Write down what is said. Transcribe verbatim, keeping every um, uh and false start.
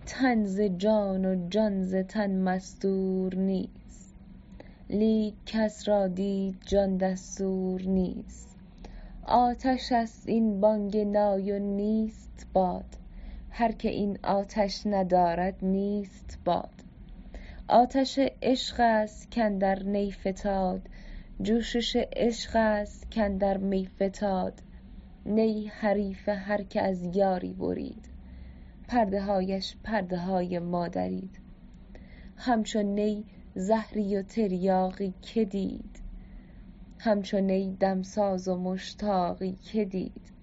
تن ز جان و جان ز تن مستور نیست، لیک کس را دید جان دستور نیست. آتش است این بانگ نای و نیست باد، هر که این آتش ندارد نیست باد. آتش عشق است کاندر نی فتاد، جوشش عشق است کاندر می فتاد. نی حریف هر که از یاری برید، پرده هایش پرده های ما درید. همچو نی زهری و تریاقی که دید، همچو نی دمساز و مشتاقی که دید.